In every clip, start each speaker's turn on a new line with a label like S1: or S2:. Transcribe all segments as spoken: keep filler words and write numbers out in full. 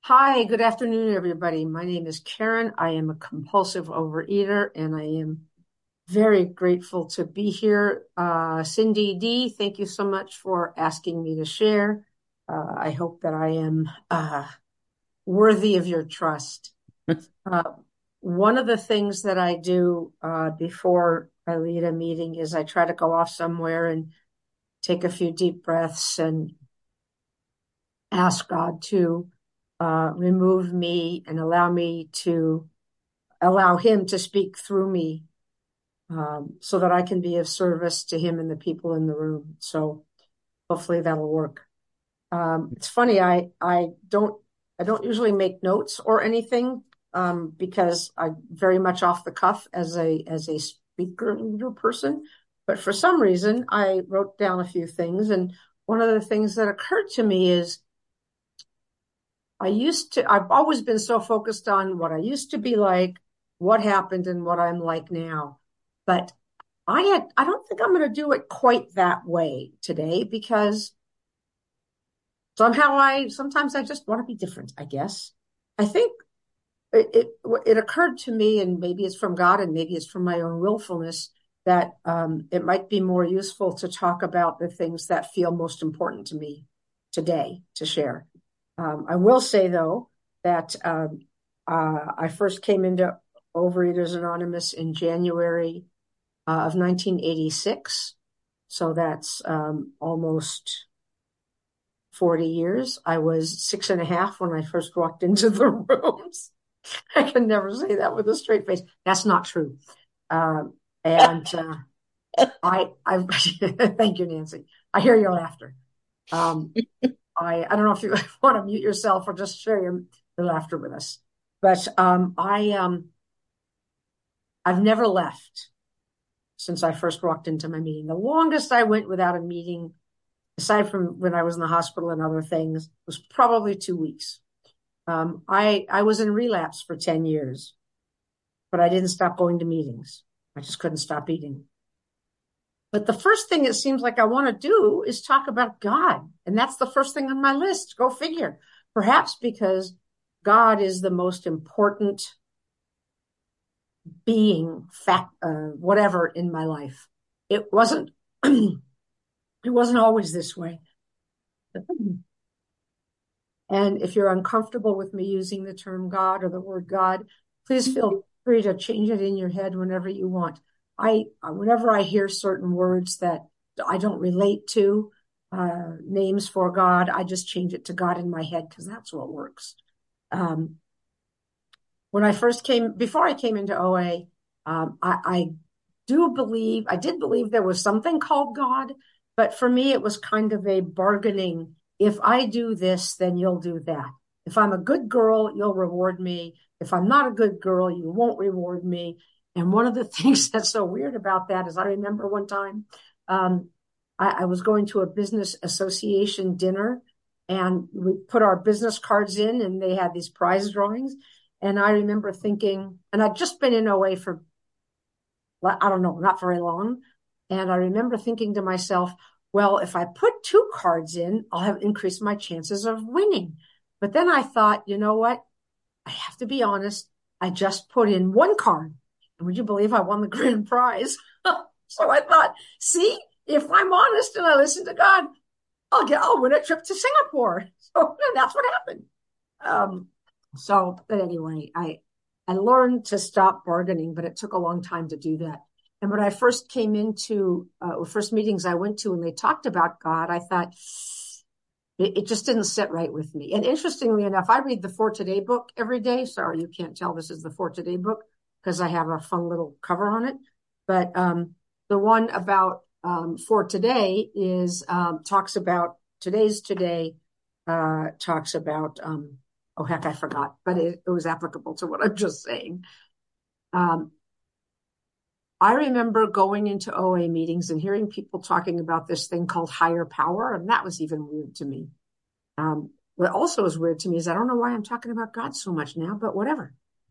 S1: Hi, good afternoon, everybody. My name is Karen. I am a compulsive overeater, and I am very grateful to be here. Uh, Cindy D, thank you so much for asking me to share. Uh, I hope that I am uh, worthy of your trust. Uh, One of the things that I do uh, before I lead a meeting is I try to go off somewhere and take a few deep breaths and ask God to uh, remove me and allow me to allow him to speak through me, um, so that I can be of service to him and the people in the room. So hopefully that'll work. Um, it's funny. I, I don't, I don't usually make notes or anything, um, because I'm very much off the cuff as a, as a speaker leader person. But for some reason, I wrote down a few things. And one of the things that occurred to me is I used to, I've always been so focused on what I used to be like, what happened, and what I'm like now. But I had, I don't think I'm going to do it quite that way today because somehow I, sometimes I just want to be different, I guess. I think it, it, it occurred to me, and maybe it's from God and maybe it's from my own willfulness, that um, it might be more useful to talk about the things that feel most important to me today to share. Um, I will say, though, that um, uh, I first came into Overeaters Anonymous in January uh, of nineteen eighty-six. So that's um, almost forty years. I was six and a half when I first walked into the rooms. I can never say that with a straight face. That's not true. Um, and uh, I, I thank you, Nancy. I hear your laughter. Um, I, I don't know if you want to mute yourself or just share your, your laughter with us. But um, I, um, I've never left since I first walked into my meeting. The longest I went without a meeting, aside from when I was in the hospital and other things, was probably two weeks. Um, I, I was in relapse for ten years, but I didn't stop going to meetings. I just couldn't stop eating. But the first thing it seems like I want to do is talk about God. And that's the first thing on my list. Go figure. Perhaps because God is the most important being, fact, uh, whatever in my life. It wasn't, it wasn't always this way. And if you're uncomfortable with me using the term God or the word God, please feel free to change it in your head whenever you want. I, whenever I hear certain words that I don't relate to, uh, names for God, I just change it to God in my head because that's what works. Um, when I first came, before I came into O A, um, I, I do believe, I did believe there was something called God, but for me, it was kind of a bargaining. If I do this, then you'll do that. If I'm a good girl, you'll reward me. If I'm not a good girl, you won't reward me. And one of the things that's so weird about that is I remember one time, um, I, I was going to a business association dinner and we put our business cards in and they had these prize drawings. And I remember thinking, and I'd just been in O A for, I don't know, not very long. And I remember thinking to myself, well, if I put two cards in, I'll have increased my chances of winning. But then I thought, you know what? I have to be honest. I just put in one card. And would you believe I won the grand prize? So I thought, see, if I'm honest and I listen to God, I'll get, I'll win a trip to Singapore. So that's what happened. Um, so, but anyway, I, I learned to stop bargaining, but it took a long time to do that. And when I first came into, uh, first meetings I went to and they talked about God, I thought it, it just didn't sit right with me. And interestingly enough, I read the For Today book every day. Sorry, you can't tell this is the For Today book because I have a fun little cover on it. But, um, the one about, um, For Today is, um, talks about today's today, uh, talks about, um, oh, heck, I forgot, but it, it was applicable to what I'm just saying. Um, I remember going into O A meetings and hearing people talking about this thing called higher power, and that was even weird to me. Um, what also is weird to me is I don't know why I'm talking about God so much now, but whatever.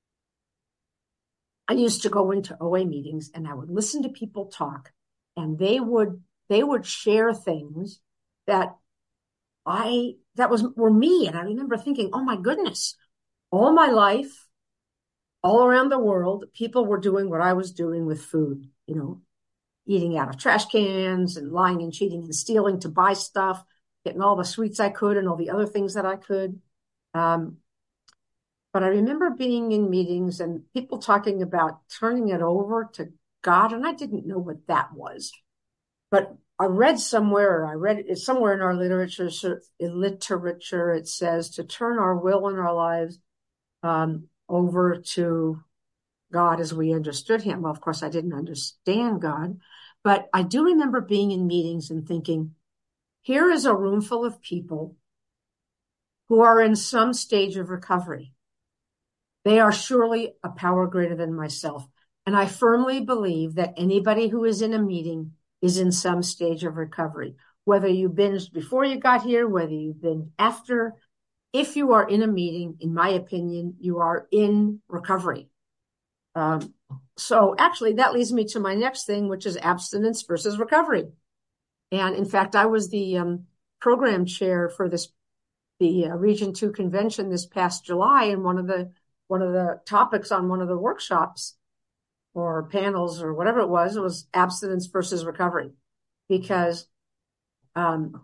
S1: I used to go into O A meetings and I would listen to people talk, and they would they would share things that I, that was, were me. And I remember thinking, oh my goodness, all my life, all around the world, people were doing what I was doing with food, you know, eating out of trash cans and lying and cheating and stealing to buy stuff, getting all the sweets I could and all the other things that I could. Um, but I remember being in meetings and people talking about turning it over to God, and I didn't know what that was. But I read somewhere, I read it somewhere in our literature, in literature, it says to turn our will and our lives um, over to God as we understood him. Well, of course, I didn't understand God, but I do remember being in meetings and thinking, here is a room full of people who are in some stage of recovery. They are surely a power greater than myself. And I firmly believe that anybody who is in a meeting is in some stage of recovery, whether you binged before you got here, whether you've been after. If you are in a meeting, in my opinion, you are in recovery. Um, so actually, that leads me to my next thing, which is abstinence versus recovery. And in fact, I was the um, program chair for this, the uh, Region Two convention this past July, and one of the one of the topics on one of the workshops or panels or whatever it was, it was abstinence versus recovery, because um,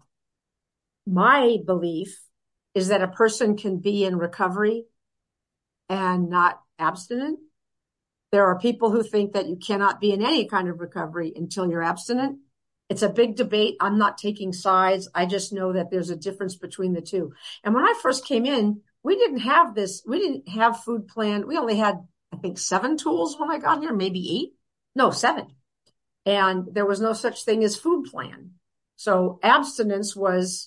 S1: my belief is that a person can be in recovery and not abstinent. There are people who think that you cannot be in any kind of recovery until you're abstinent. It's a big debate. I'm not taking sides. I just know that there's a difference between the two. And when I first came in, we didn't have this. We didn't have food plan. We only had, I think, seven tools when I got here, maybe eight. No, seven. And there was no such thing as food plan. So abstinence was,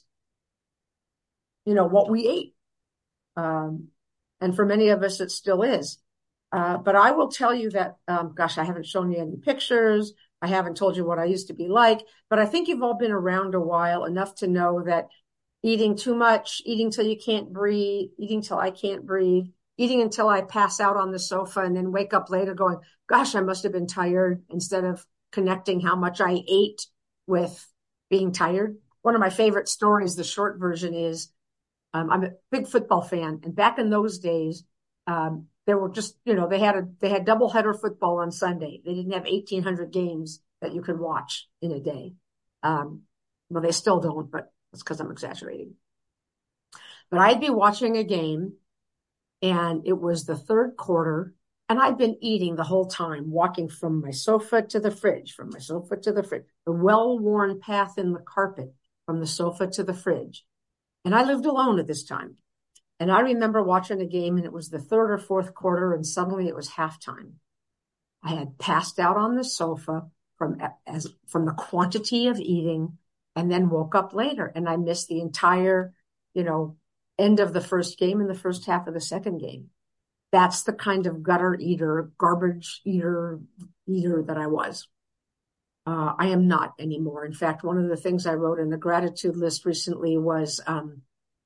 S1: you know, what we ate. Um, and for many of us, it still is. Uh, but I will tell you that, um, gosh, I haven't shown you any pictures. I haven't told you what I used to be like, but I think you've all been around a while enough to know that eating too much, eating till you can't breathe, eating till I can't breathe, eating until I pass out on the sofa and then wake up later going, gosh, I must have been tired, instead of connecting how much I ate with being tired. One of my favorite stories, the short version is, um, I'm a big football fan. And back in those days, um, there were just, you know, they had a, they had double header football on Sunday. They didn't have eighteen hundred games that you could watch in a day. Um, well, they still don't, but that's because I'm exaggerating. But I'd be watching a game and it was the third quarter and I'd been eating the whole time, walking from my sofa to the fridge, from my sofa to the fridge, the well-worn path in the carpet from the sofa to the fridge. And I lived alone at this time. And I remember watching a game and it was the third or fourth quarter and suddenly it was halftime. I had passed out on the sofa from as from the quantity of eating and then woke up later and I missed the entire, you know, end of the first game and the first half of the second game. That's the kind of gutter eater, garbage eater, eater that I was. Uh, I am not anymore. In fact, one of the things I wrote in the gratitude list recently was, um,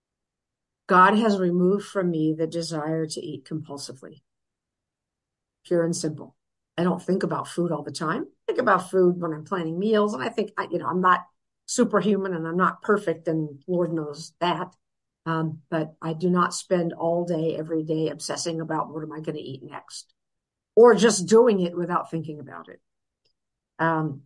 S1: God has removed from me the desire to eat compulsively. Pure and simple. I don't think about food all the time. I think about food when I'm planning meals. And I think, you know, I'm not superhuman and I'm not perfect, and Lord knows that. Um, but I do not spend all day, every day obsessing about what am I going to eat next, or just doing it without thinking about it. Um,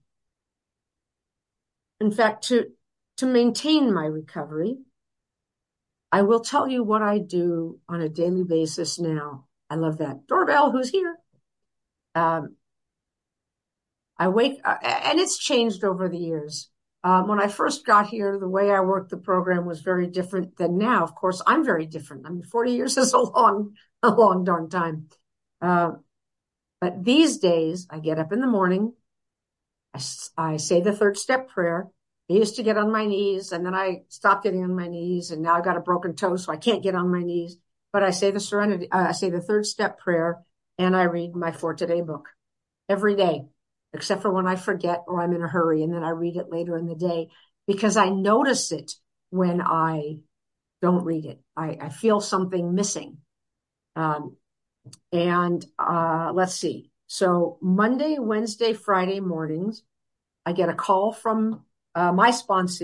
S1: in fact, to, to maintain my recovery, I will tell you what I do on a daily basis now. I love that. Doorbell, who's here? Um, I wake, uh, and it's changed over the years. Um, when I first got here, the way I worked the program was very different than now. Of course, I'm very different. I mean, forty years is a long, a long darn time. Uh, but these days, I get up in the morning. I, I say the third step prayer. I used to get on my knees and then I stopped getting on my knees and now I got a broken toe, so I can't get on my knees. But I say the serenity, uh, I say the third step prayer and I read my For Today book every day, except for when I forget or I'm in a hurry, and then I read it later in the day because I notice it when I don't read it. I, I feel something missing. Um, and uh, let's see. So Monday, Wednesday, Friday mornings, I get a call from uh, my sponsee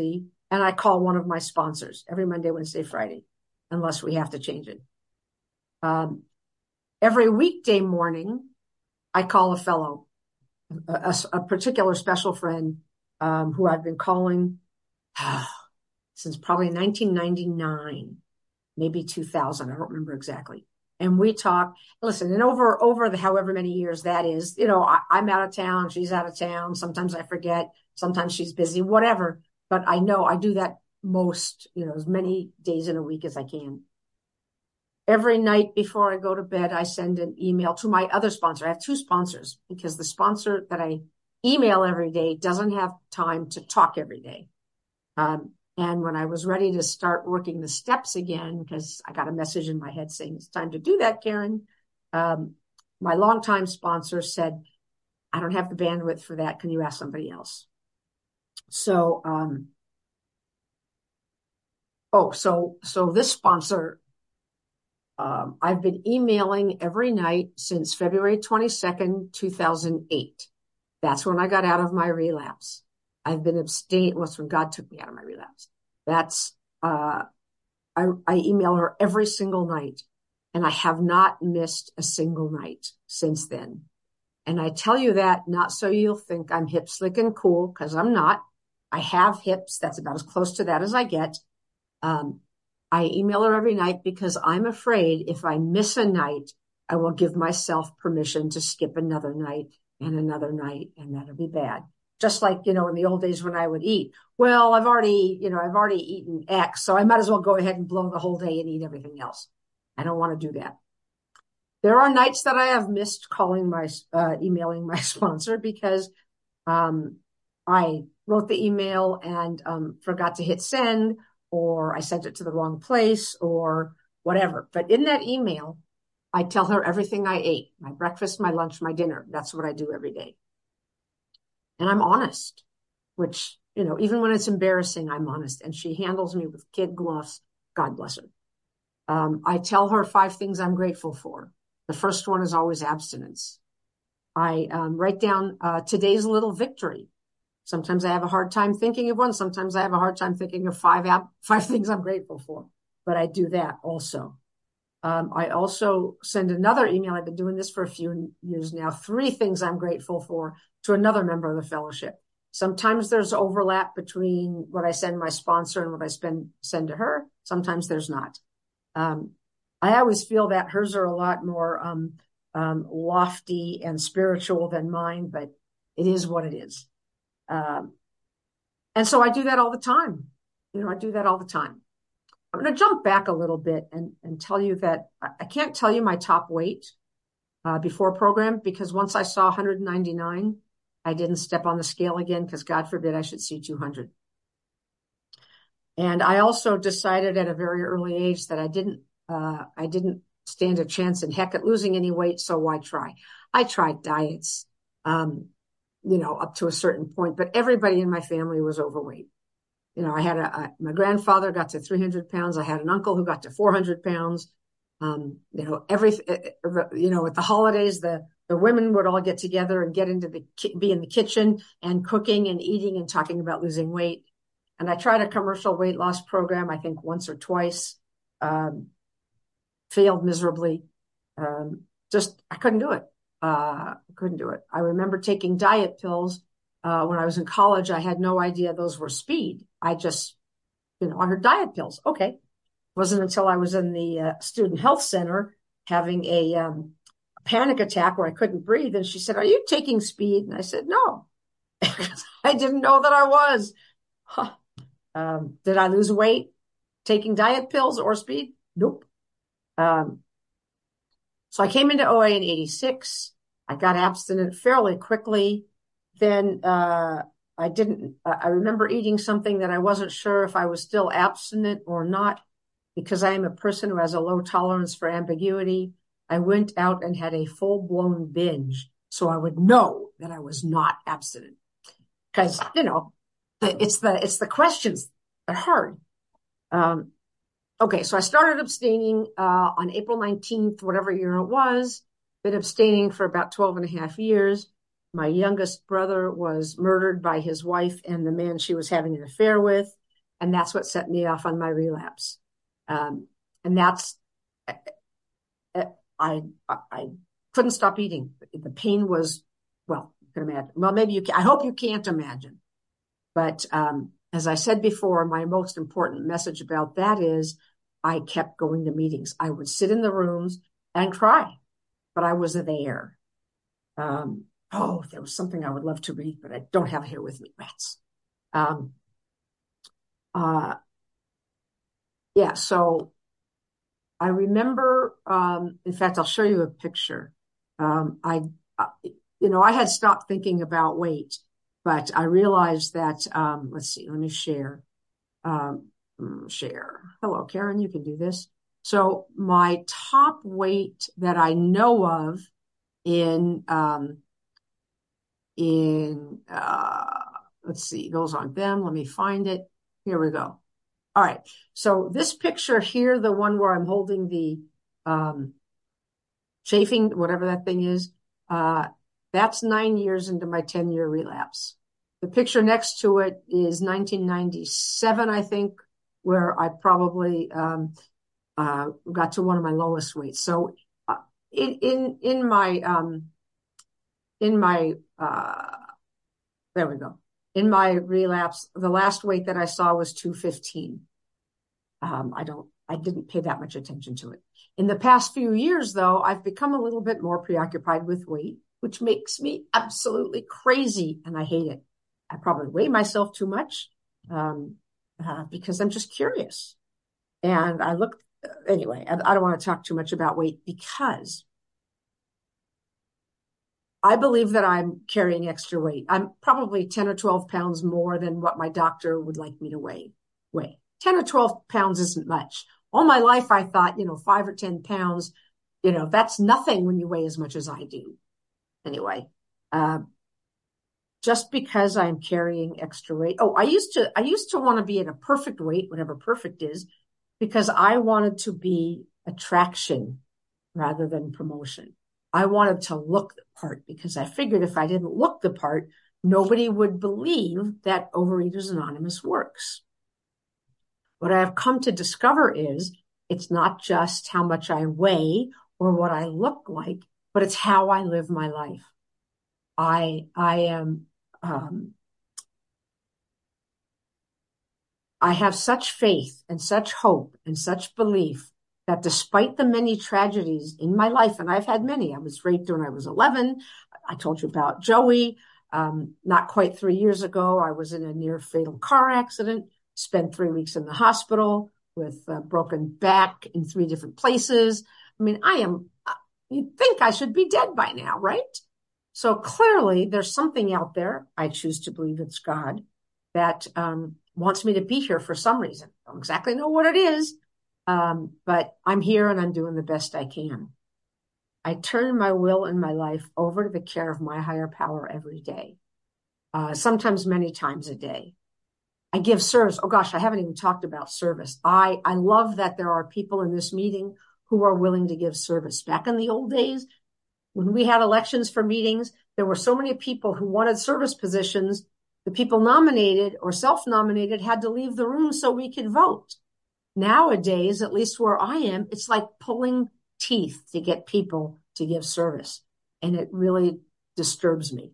S1: and I call one of my sponsors every Monday, Wednesday, Friday, unless we have to change it. Um, every weekday morning, I call a fellow, a, a particular special friend um, who I've been calling since probably nineteen ninety-nine, maybe two thousand. I don't remember exactly. And we talk, listen, and over, over the however many years that is, you know, I, I'm out of town. She's out of town. Sometimes I forget. Sometimes she's busy, whatever. But I know I do that most, you know, as many days in a week as I can. Every night before I go to bed, I send an email to my other sponsor. I have two sponsors because the sponsor that I email every day doesn't have time to talk every day. Um, and when I was ready to start working the steps again, because I got a message in my head saying it's time to do that, Karen, um, my longtime sponsor said, I don't have the bandwidth for that. Can you ask somebody else? So, um, oh, so, so this sponsor, um, I've been emailing every night since February twenty-second, two thousand eight. That's when I got out of my relapse. I've been abstaining. Well, when God took me out of my relapse. That's, uh, I, I email her every single night, and I have not missed a single night since then. And I tell you that not so you'll think I'm hip, slick, and cool, because I'm not. I have hips. That's about as close to that as I get. Um, I email her every night because I'm afraid if I miss a night, I will give myself permission to skip another night and another night, and that'll be bad. Just like, you know, in the old days when I would eat, well, I've already, you know, I've already eaten X, so I might as well go ahead and blow the whole day and eat everything else. I don't want to do that. There are nights that I have missed calling my, uh, emailing my sponsor because, um, I wrote the email and, um, forgot to hit send, or I sent it to the wrong place or whatever. But in that email, I tell her everything I ate, my breakfast, my lunch, my dinner. That's what I do every day. And I'm honest, which, you know, even when it's embarrassing, I'm honest. And she handles me with kid gloves. God bless her. Um, I tell her five things I'm grateful for. The first one is always abstinence. I um, write down uh, today's little victory. Sometimes I have a hard time thinking of one. Sometimes I have a hard time thinking of five ab- five things I'm grateful for. But I do that also. Um, I also send another email. I've been doing this for a few years now. Three things I'm grateful for to another member of the fellowship. Sometimes there's overlap between what I send my sponsor and what I spend, send to her. Sometimes there's not. Um, I always feel that hers are a lot more um, um, lofty and spiritual than mine, but it is what it is. Um, and so I do that all the time. You know, I do that all the time. I'm going to jump back a little bit and, and tell you that I can't tell you my top weight uh, before program, because once I saw one ninety-nine, I didn't step on the scale again, because God forbid I should see two hundred. And I also decided at a very early age that I didn't, uh, I didn't stand a chance in heck at losing any weight. So why try? I tried diets, um, you know, up to a certain point, but everybody in my family was overweight. You know, I had a, a my grandfather got to three hundred pounds. I had an uncle who got to four hundred pounds. Um, you know, every, you know, at the holidays, the, the women would all get together and get into the, be in the kitchen and cooking and eating and talking about losing weight. And I tried a commercial weight loss program, I think once or twice, um, failed miserably. Um, just, I couldn't do it. Uh, couldn't do it. I remember taking diet pills. Uh, when I was in college, I had no idea those were speed. I just, you know, I heard diet pills. Okay. It wasn't until I was in the uh, student health center having a, um, a panic attack where I couldn't breathe. And she said, are you taking speed? And I said, no. I didn't know that I was. Huh. Um, did I lose weight taking diet pills or speed? Nope. Um, so I came into O A in eighty-six. I got abstinent fairly quickly. Then, uh, I didn't, uh, I remember eating something that I wasn't sure if I was still abstinent or not, because I am a person who has a low tolerance for ambiguity. I went out and had a full blown binge so I would know that I was not abstinent. Cause, you know, it's the, it's the questions that are hard. Um, okay. So I started abstaining, uh, on April nineteenth, whatever year it was, been abstaining for about twelve and a half years. My youngest brother was murdered by his wife and the man she was having an affair with. And that's what set me off on my relapse. Um, and that's, I, I couldn't stop eating. The pain was, well, you can imagine. Well, maybe you can. I hope you can't imagine. But um, as I said before, my most important message about that is I kept going to meetings. I would sit in the rooms and cry, but I was there. Um, oh, there was something I would love to read, but I don't have it here with me. Rats. Um, uh, yeah, so I remember, um, in fact, I'll show you a picture. Um, I, uh, you know, I had stopped thinking about weight, but I realized that, um, let's see, let me share, um, share. Hello, Karen, you can do this. So my top weight that I know of in, um, in, uh, let's see, those aren't them. Let me find it. Here we go. All right. So this picture here, the one where I'm holding the, um, chafing, whatever that thing is, uh, that's nine years into my ten year relapse. The picture next to it is nineteen ninety-seven, I think, where I probably, um, uh, got to one of my lowest weights. So, uh, in, in, in my, um, in my, uh, there we go. In my relapse, the last weight that I saw was two fifteen. Um, I don't, I didn't pay that much attention to it. In the past few years, though, I've become a little bit more preoccupied with weight, which makes me absolutely crazy, and I hate it. I probably weigh myself too much, um, uh, because I'm just curious. And I look, anyway, I, I don't want to talk too much about weight because I believe that I'm carrying extra weight. I'm probably ten or twelve pounds more than what my doctor would like me to weigh. Weigh. ten or twelve pounds isn't much. All my life, I thought, you know, five or ten pounds, you know, that's nothing when you weigh as much as I do. Anyway, uh, just because I'm carrying extra weight. Oh, I used to, I used to want to be at a perfect weight, whatever perfect is, because I wanted to be attraction rather than promotion. I wanted to look the part because I figured if I didn't look the part, nobody would believe that Overeaters Anonymous works. What I've come to discover is it's not just how much I weigh or what I look like, but it's how I live my life. I, I am, um, I have such faith and such hope and such belief that despite the many tragedies in my life, and I've had many, I was raped when I was eleven. I told you about Joey. Um, not quite three years ago, I was in a near fatal car accident, spent three weeks in the hospital with a broken back in three different places. I mean, I am, you'd think I should be dead by now, right? So clearly there's something out there. I choose to believe it's God that, um, wants me to be here for some reason. I don't exactly know what it is. Um, but I'm here and I'm doing the best I can. I turn my will and my life over to the care of my higher power every day. Uh, sometimes many times a day. I give service. Oh gosh, I haven't even talked about service. I, I love that there are people in this meeting who are willing to give service. Back in the old days, when we had elections for meetings, there were so many people who wanted service positions. The people nominated or self-nominated had to leave the room so we could vote. Nowadays, at least where I am, it's like pulling teeth to get people to give service. And it really disturbs me,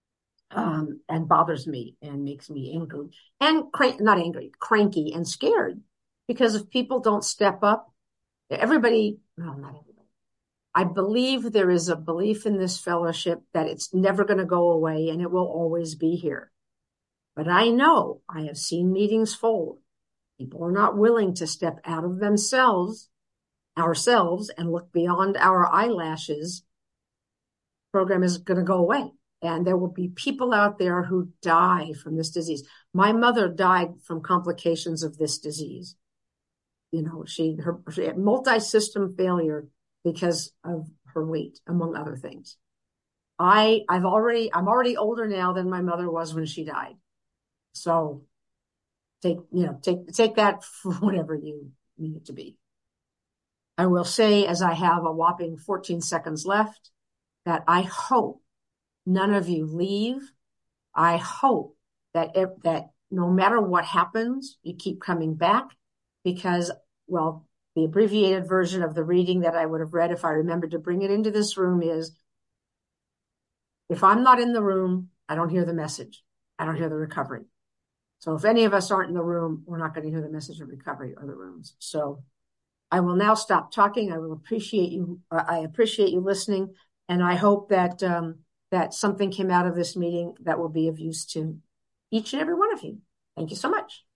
S1: um, and bothers me and makes me angry and crank, not angry, cranky and scared. Because if people don't step up, everybody, well, not everybody. I believe there is a belief in this fellowship that it's never going to go away and it will always be here. But I know I have seen meetings fold. People are not willing to step out of themselves, ourselves, and look beyond our eyelashes. The program is going to go away. And there will be people out there who die from this disease. My mother died from complications of this disease. You know, she, her, she had multi-system failure because of her weight, among other things. I, I've already, I'm already older now than my mother was when she died. So take, you know, take, take that for whatever you need it to be. I will say, as I have a whopping fourteen seconds left, that I hope none of you leave. I hope that, that no matter what happens, you keep coming back because, well, the abbreviated version of the reading that I would have read if I remembered to bring it into this room is, if I'm not in the room, I don't hear the message. I don't hear the recovery. So if any of us aren't in the room, we're not going to hear the message of recovery or the rooms. So I will now stop talking. I will appreciate you. Uh, I appreciate you listening. And I hope that, um, that something came out of this meeting that will be of use to each and every one of you. Thank you so much.